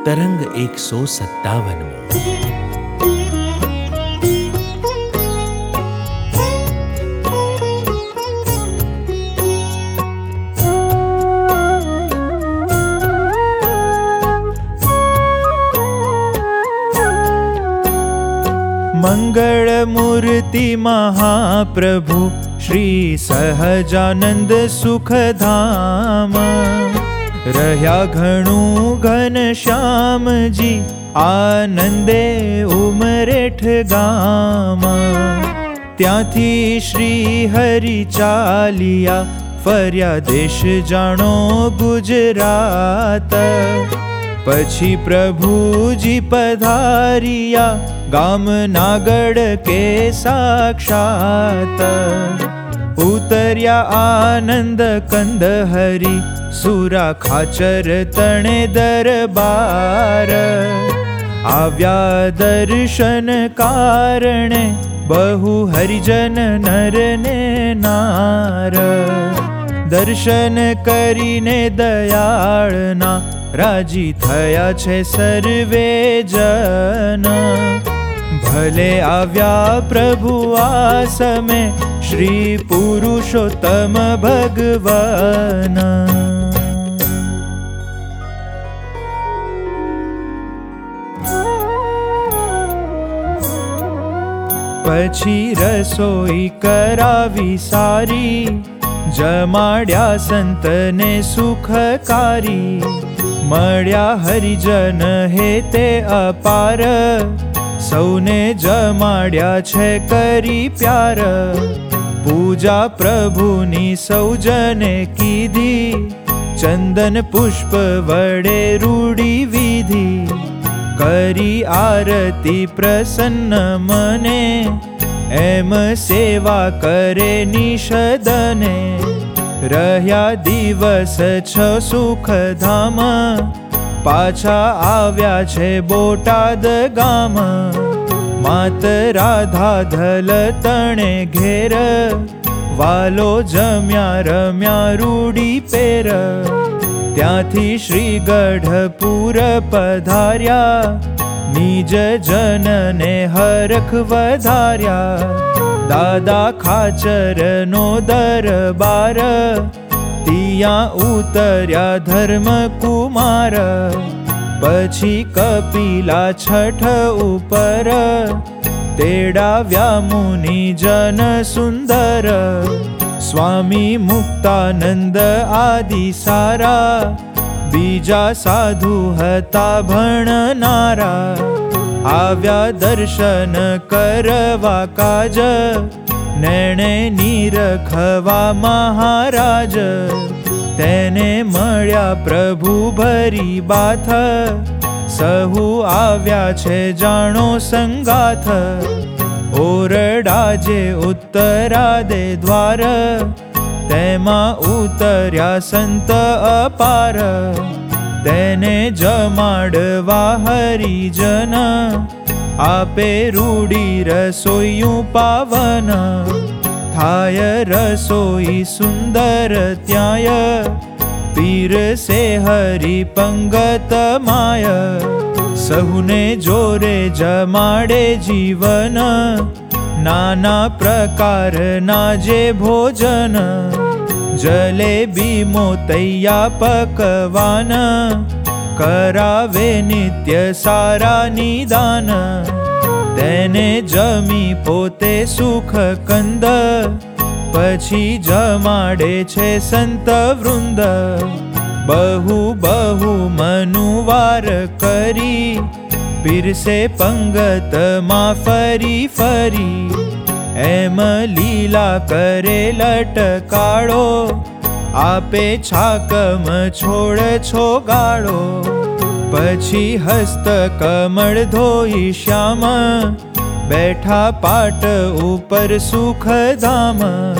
તરંગ 157. મંગળ મૂર્તિ મહાપ્રભુ શ્રી સહજાનંદ સુખધામ, રહ્યા ઘણું ઘનશ્યામજી આનંદે ઉમરેઠ ગામ. ત્યાંથી શ્રી હરિ ચાલિયા ફર્યા દેશ જાણો ગુજરાત. પછી પ્રભુજી પધારિયા ગામ નાગડ કે સાક્ષાત. ઉતર્યા આનંદ કંદ હરિ સુરા ખાચર તણે દરબાર. આવ્યા દર્શન કારણે બહુ હરિજન નર ને નાર. દર્શન કરીને દયાળના રાજી થયા છે સર્વે જન. ભલે આવ્યા પ્રભુ આ સમે શ્રી પુરુષોત્તમ ભગવાન. પછી રસોઈ કરાવી સારી, જમાડ્યા સંતને સુખકારી. મળ્યા હરિજન હેતે અપાર, સૌને જમાડ્યા છે કરી પ્યાર. પૂજા પ્રભુની સૌજને કીધી, ચંદન પુષ્પ વડે રૂડી વિધિ. કરી આરતી પ્રસન્ન મને, એમ સેવા કરે નિષદને. રહ્યા દિવસ છ સુખધામ, પાછા આવ્યા છે બોટાદ ગામ. માત રાધા ધલ તણે ઘેર, વાલો જમ્યા રમ્યા રૂડી પેર. ત્યાંથી શ્રી ગઢપુર પધાર્યા, નિજ જનને હરખ વધાર્યા. દાદા ખાચરનો દરબાર, ત્યાં ઉતર્યા ધર્મકુમાર. પછી કપિલા છઠ ઉપર, તેડાવ્યા મુનિ જન સુંદર. સ્વામી મુક્તાનંદ આદિ સારા, બીજા સાધુ હતા ભણનારા. આવ્યા દર્શન કરવા કાજ, નેણે નીરખવા મહારાજ. તેને મળ્યા પ્રભુ ભરી બાથ, સહુ આવ્યા છે જાણો સંગાથ. ઓરડા જે ઉત્તરાદે દ્વાર, તેમાં ઉતર્યા સંત અપાર. તેને જમાડવા હરિજન, આપે રૂડી રસોઈયું પાવન. થાય રસોઈ સુંદર ત્યાંય, પીરસે હરિ પંગત માય. સહુને જોરે જમાડે જીવન, નાના પ્રકારના જે ભોજન. જલેબી મોતૈયા પકવાન, કરાવે નિત્ય સારા નિદાન. તેને જમી પોતે સુખ કંદ, પછી જમાડે છે સંત વૃંદ. બહુ બહુ મનુવાર કરી, પીરસે પંગતમાં ફરી ફરી. એમ લીલા કરે લટકાળો, આપે છાકમ છોડ છોગાળો. પછી હસ્ત કમળ ધોઈ શ્યામ, બેઠા પાટ ઉપર સુખધામ.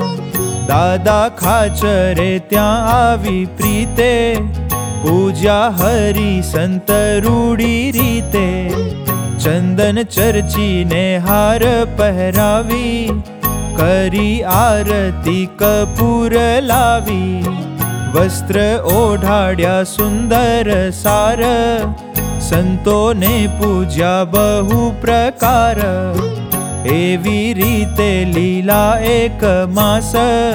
દાદા ખાચરે ત્યાં આવી પ્રીતે, પૂજ્યા હરિ સંત રૂડી રીતે. ચંદન ચર્ચીને હાર પહેરાવી, કરી આરતી કપૂર લાવી. વસ્ત્ર ઓઢાડ્યા સુંદર સાર, સંતોને પૂજ્યા બહુ પ્રકાર, એવી રીતે લીલા એક માસ,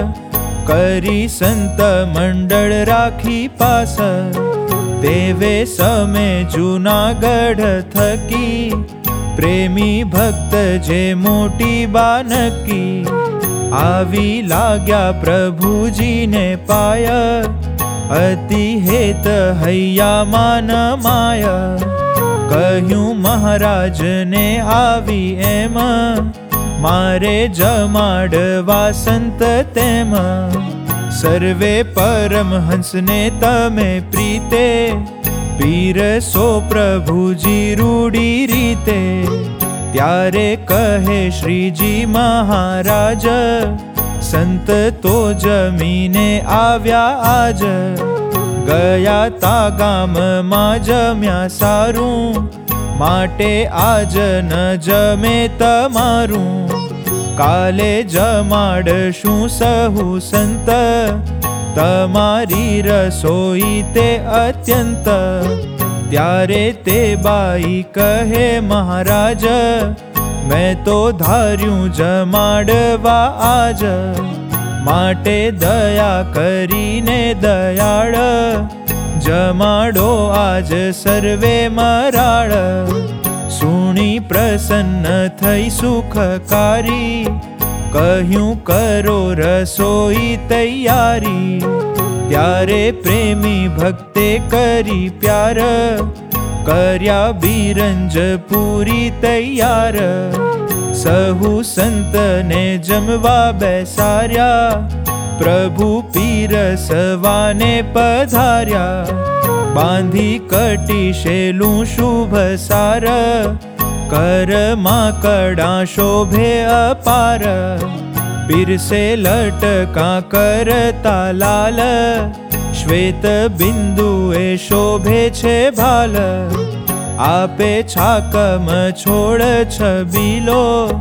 કરી સંત મંડળ રાખી પાસ. દેવે સમે જૂનાગઢ થકી, પ્રેમી ભક્ત જે મોટી બાનકી. આવી લાગ્યા પ્રભુજીને પાય, અતિ હેત હૈયા માન માય. કહ્યું મહારાજને આવી એમ, મારે જમાડવા સંત તેમ. સર્વે પરમહંસને તમે પ્રીતે, પીરસો પ્રભુજી રૂડી રીતે. ત્યારે કહે શ્રીજી મહારાજ, સંત તો જમીને આવ્યા આજ. ગયા તા ગામમાં જમ્યા સારું, માટે આજ ન જમે તમારું. કાલે જમાડશું સહુ સંત, તમારી રસોઈ તે અત્યંત. ત્યારે તે બાઈ કહે મહારાજ, મેં તો ધાર્યું જમાડવા આજ. માટે દયા કરીને દયાળ, જમાડો આજ સર્વે મરાળ. સુણી પ્રસન્ન થઈ સુખકારી, કહ્યું કરો રસોઈ તૈયારી. ત્યારે પ્રેમી ભક્તે કરી પ્યાર, કર્યા બિરંજ પૂરી તૈયાર. સહુ સંતને જમવા બેસાર્યા, પ્રભુ પીરસવાને પધાર્યા. બાંધી કટીશેલું શુભ સાર, કરમાં કડા શોભે અપાર. પીરસે લટકા કરતા લાલ, શ્વેત બિંદુએ શોભે છે ભાલ. આપે છાકમ છોડ છબીલો,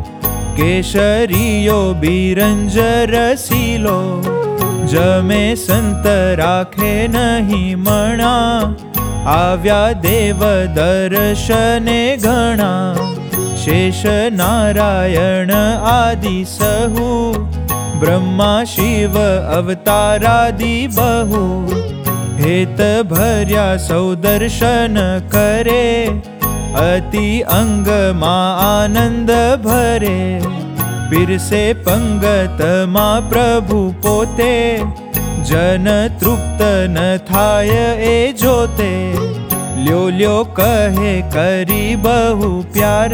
કેસરીયો બિરંજ રસીલો. જમે સંત રાખે નહીં મણા, આવ્યા દેવ દર્શને ઘણા. શેષ નારાયણ આદિ સહુ, બ્રહ્મા શિવ અવતારાદિ બહુ. હેત ભર્યા સૌ દર્શન કરે, અતિ અંગમાં આનંદ ભરે. પીરસે પંગતમાં પ્રભુ પોતે, જન તૃપ્ત ન થાય એ જોતે. લ્યો લ્યો કહે કરી બહુ પ્યાર,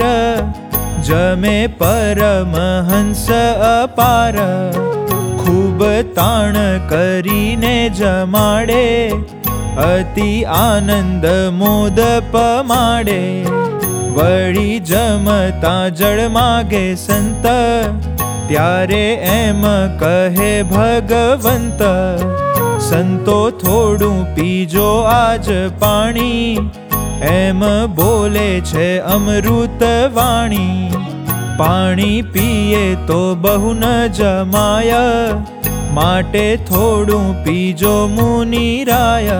જમે પરમહંસ અપાર. ખૂબ તાણ કરીને જમાડે, અતિ આનંદ મોદ પમાડે. વળી જમતા જળ માગે સંત, ત્યારે એમ કહે ભગવંત. સંતો થોડું પીજો આજ પાણી, એમ બોલે છે અમૃત વાણી. પાણી પીએ તો બહુ ન જમાય, માટે થોડું પીજો મુનિરાય.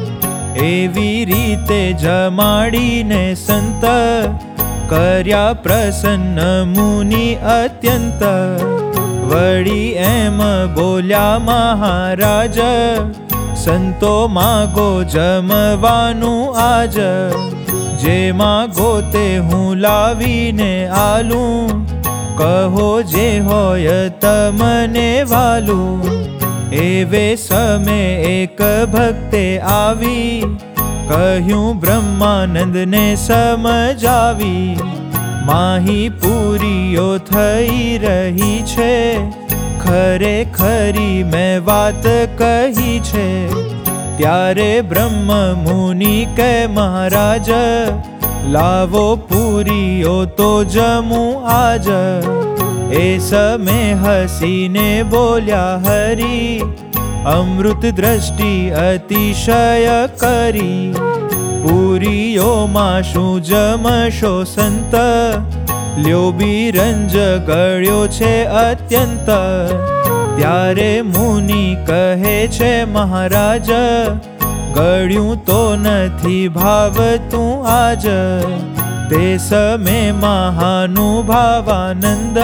એવી રીતે જમાડીને સંત, કર્યા પ્રસન્ન મુનિ અત્યંત. વળી એમ બોલ્યા મહારાજ, સંતો માગો જમવાનું આજ. જે માગો તે હું લાવીને આલું, કહો જે હોય તમને વાલું. એવે સમે એક ભક્તે આવી, કહ્યું બ્રહ્માનંદને સમજાવી. માહી પૂરીઓ થઈ રહી છે, ખરેખરી મેં વાત કહી છે. ત્યારે બ્રહ્મ મુનિ કે મહારાજ, લાવો પૂરીઓ તો જમું આજ. એ સમે હસીને બોલ્યા હરી, અમૃત દ્રષ્ટિ અતિશય કરી. પૂરીઓમાં શું જમશો સંત, લ્યો બિરંજ ગળ્યો છે અત્યંત. ત્યારે મુનિ કહે છે મહારાજ, ગળ્યું તો નથી ભાવતું આજ, તે સમે મહાનુભાવાનંદ,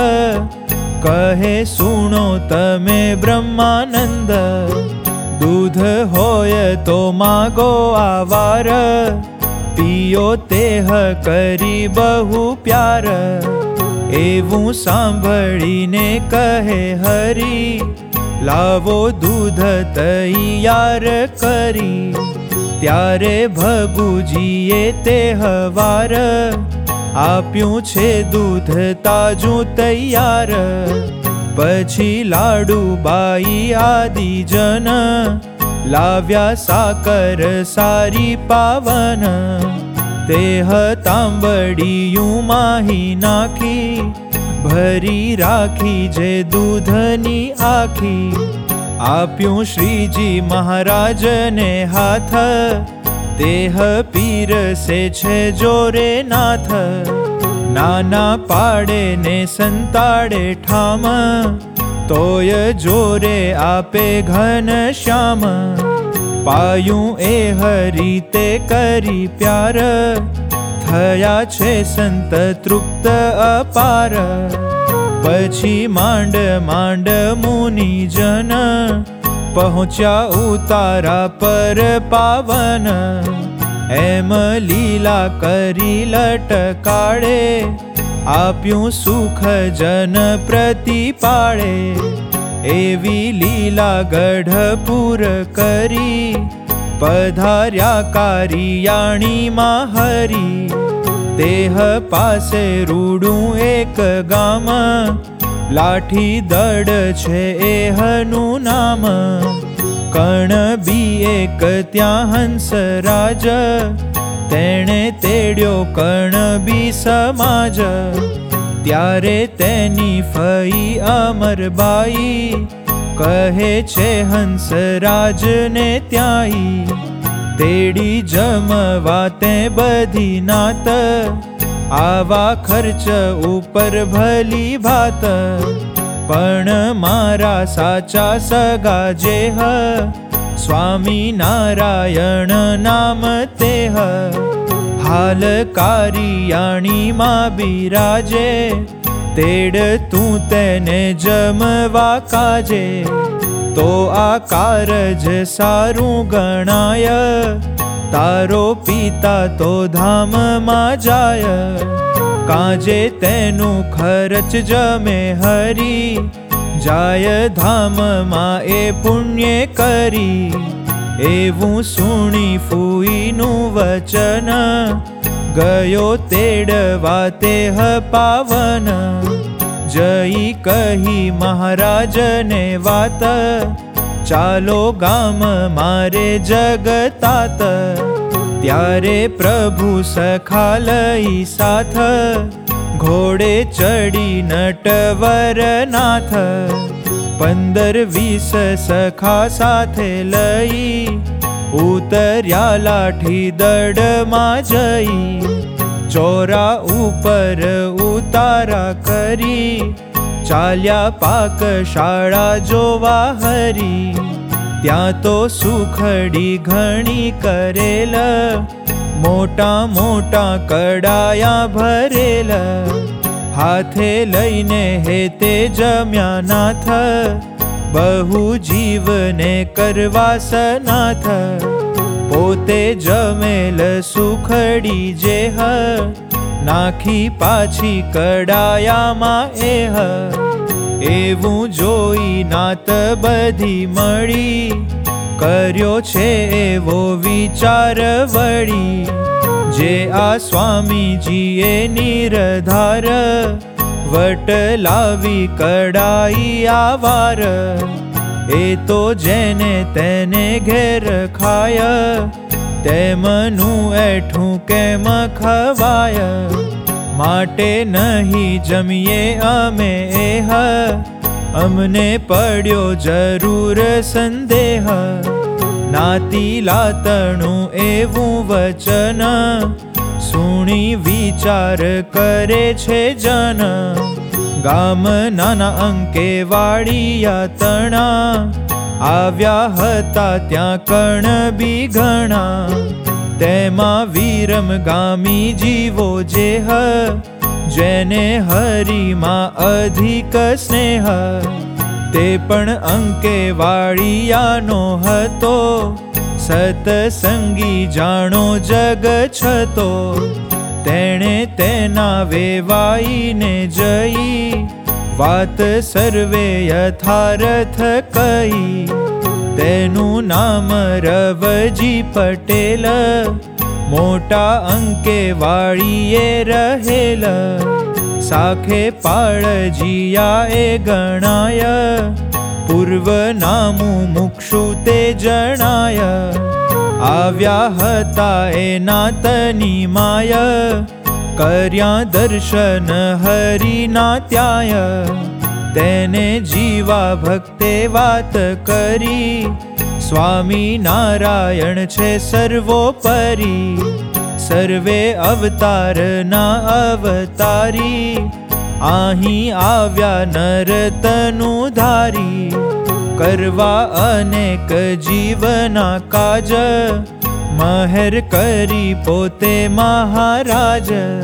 કહે સુણો તમે બ્રહ્માનંદ, દૂધ હોય તો માગો આવાર, પિયો તેહ કરી બહુ પ્યાર, એવું સાંભળીને કહે હરી, લાવો દૂધ તૈયાર કરી, ત્યારે ભગુજીએ તેહ વાર, આપ્યું છે દૂધ તાજું તૈયાર, પછી લાડુબાઈ આદિજન, લાવ્યા સાકર સારી પાવન, તેહ તાંબડિયું માહી નાખી, ભરી રાખી જે દૂધની આખી, આપ્યું શ્રીજી મહારાજને હાથ, તેહ પીરસે છે જોરે નાથ, નાના પાડે ને સંતાડે ઠામ, તોય જોરે આપે ઘન શ્યામ, પાયું એ હરીતે કરી પ્યાર, થયા છે સંત તૃપ્ત અપાર, પછી માંડ માંડ મુનિજન, પહોંચ્યા ઉતારા પર પાવન, એમ લીલા કરી લટકાળે, આપ્યું સુખ જન પ્રતિપાળે, એવી લીલા ગઢપુર કરી, પધાર્યા કારિયાણીમાં હરી, તેહ પાસે રૂડું એક ગામ, લાઠી દડ છે એહનું નામ, કર્ણ બી એક ત્યાં હંસરાજ, તેણે તેડ્યો કર્ણ બી સમાજ, ત્યારે તેની ફઈ અમરબાઈ, કહે છે હંસરાજને ત્યાંઈ, તેડી જમવા તે બધી નાત, આવા ખર્ચ ઉપર ભલી ભાત, પણ મારા સાચા સગા જેહ, સ્વામી નારાયણ નામ તેહ, હાલ કારિયાણીમાં બિરાજે, તેડ તું તેને જમવા કાજે, તો આ કારજ સારું ગણાય, તારો પિતા તો ધામમાં જાય, કાજે તેનું ખર્ચ જમે હરી, જાય ધામમાં એ પુણ્ય કરી, એવું સુણી ફૂઈનું વચન, ગયો તેડવા તેહ પાવન, જઈ કહી મહારાજને વાત, ચાલો ગામ મારે જગતાત, ત્યારે પ્રભુ સખા લઈ સાથ, ઘોડે ચડી નટવરનાથ, 15-20 સખા સાથે લઈ, ઉતર્યા લાઠી દડમાં જઈ, ચોરા ઉપર ઉતારા કરી, ચાલ્યા પાકશાળા જોવા હરી, ત્યાં તો સુખડી ઘણી કરેલ, મોટા મોટા કડાયા ભરેલ, હાથે લઈને હેતે જમ્યા નાથ, બહુ જીવને કરવા સનાથ, પોતે જમેલ સુખડી જેહ, નાખી પાછી કડાયામાં એહ, એવું જોઈ નાત બધી મળી, કર્યો છે એવો વિચાર વળી, જે આ સ્વામીજીએ નિરધાર, વટ લાવી કડાઈ આવાર, એ તો જેને તેને ઘેર ખાય, તેમનું એઠું કેમ ખવાય, માટે નહીં જમીએ અમે એહ, અમને પડ્યો જરૂર સંદેહ, નાતી લાતણું એવું વચન, સુણી વિચાર કરે છે જન, ગામ નાના અંકે વાડિયા તણા, આવ્યા હતા ત્યાં કણબી ઘણા, તેમાં વિરમગામી જીવો જેહ, જેને હરિમાં અધિક સ્નેહ. તે પણ અંકે વાળિયાનો હતો, સતસંગી જાણો જગ છતો. તેણે તેના વેવાઈને જઈ, વાત સર્વે યથાર્થ કહી. તેનું નામ રવજી પટેલ, મોટા અંકે વાળીએ રહેલ. સાખે પાળજીયા એ ગણાય, પૂર્વ નામું મુક્ષુ તે જણાય. આવ્યા હતા એના તની માય, કર્યા દર્શન હરિના ત્યાય. તેને જીવા ભક્તે વાત કરી, સ્વામી નારાયણ છે સર્વોપરી. સર્વે અવતારના અવતારી, અહીં આવ્યા નરતનું ધારી. કરવા અનેક જીવના કાજ, મહેર કરી પોતે મહારાજ.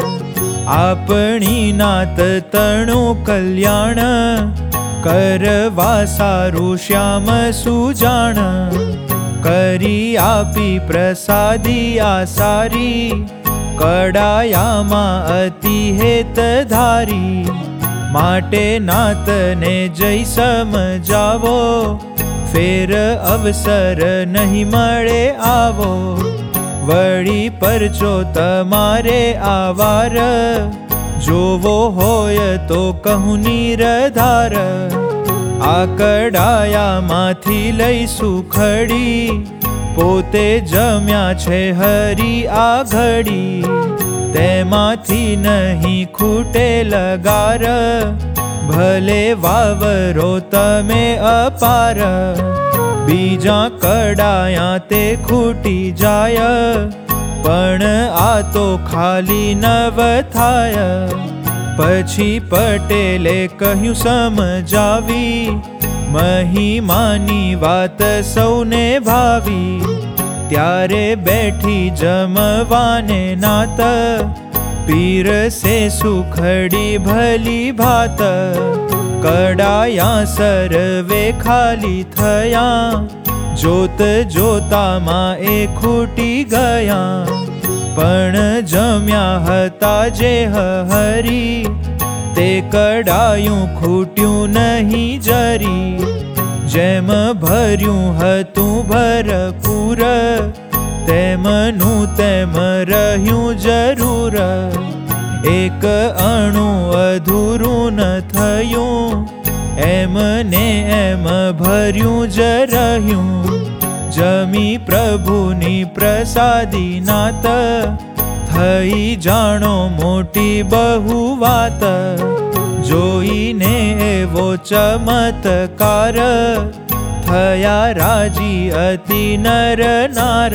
આપણી નાત તણું કલ્યાણ, કરવા સારું શ્યામ સુજાણ. કરી આપી પ્રસાદી આ સારી, કડાયામાં અતિ હેત ધારી. માટે નાતને જય સમજાવો, ફેર અવસર નહીં મળે આવો. વળી પરચો તમારે આવાર, જોવો હોય તો કહું નિરધાર. આ કડાયામાંથી લઈશું ખડી, પોતે જમ્યા છે હરી આ ઘડી. તેમાંથી નહીં ખૂટે લગાર, ભલે વાવરો તમે અપાર. બીજા કડાયા તે ખૂટી જાય, પણ આ તો ખાલી નવ થાય. પછી પટેલે કહ્યું સમજાવી, મહિમાની વાત સૌને ભાવી. ત્યારે બેઠી જમવાને નાત, પીરસે સુખડી ભલી ભાત. કડાયા સર્વે ખાલી થયા, જોત જોતામાં એ ખૂટી ગયા. પણ જમ્યા હતા જે હરી, તે કડાયું ખૂટ્યું નહીં જરી. જેમ ભર્યું હતું ભરપૂર, તેમનું તેમ રહ્યું જરૂર. એક અણુ અધૂરું ન થયું, એમને એમ ભર્યું જ રહ્યું. જમી પ્રભુની પ્રસાદી નાત, થઈ જાણો મોટી બહુ વાત. જોઈને એવો ચમત્કાર, થયા રાજી અતિ નર નાર.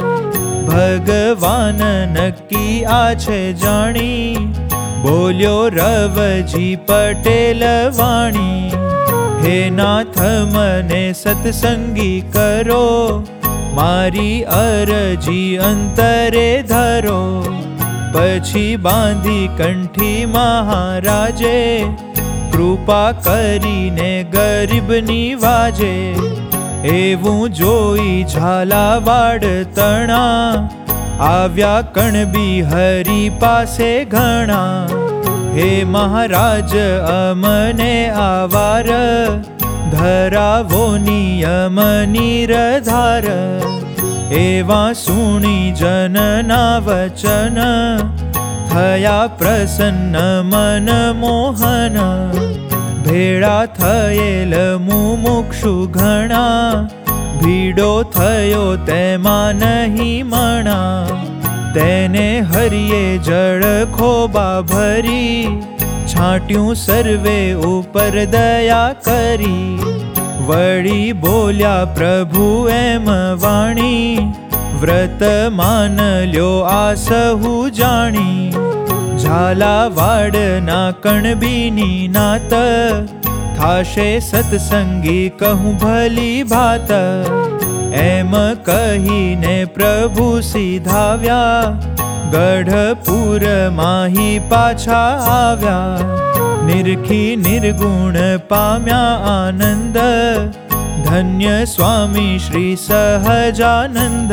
ભગવાન નક્કી આ છે જાણી, બોલ્યો રવજી પટેલ વાણી. હે નાથ મને સત્સંગી કરો, મારી અરજી અંતરે ધરો. પછી બાંધી કંઠી મહારાજે, કૃપા કરીને ગરીબની વાજે. એવું જોઈ ઝાલાવાડ તણા, આવ્યા કણબી હરી પાસે ઘણા. હે મહારાજ અમને આવાર, ધરાવો નિયમ નિરધાર. એવા સુણી જનના વચન, થયા પ્રસન્ન મન મોહન. ભેળા થયેલ મુમુક્ષુ ઘણા, ભીડો થયો તેમાં નહીં મણા. તેને હરિએ જળ ખોબા ભરી, છાંટ્યું સર્વે ઉપર દયા કરી. વળી બોલ્યા પ્રભુ એમ વાણી, વ્રત માન લ્યો આ સહુ જાણી. ઝાલાવાડના કણબીની નાત, થાશે સત્સંગી કહું ભલી ભાત. એમ કહીને પ્રભુ સીધાવ્યા, ગઢપુર માહી પાછા આવ્યા. નિરખી નિર્ગુણ પામ્યા આનંદ, ધન્ય સ્વામી શ્રી સહજાનંદ.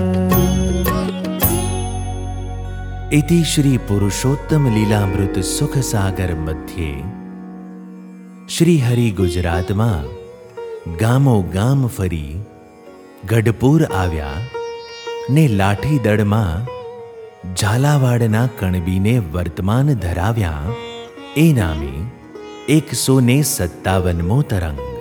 इति श्री पुरुषोत्तम लीलामृत सुख सागर मध्य श्री हरि गुजरात में गामो गाम फरी गढ़पुर आव्या ने लाठी दड़ में झालावाड़ना कणबीने वर्तमान धराव्या. ए नामे 157मो तरंग.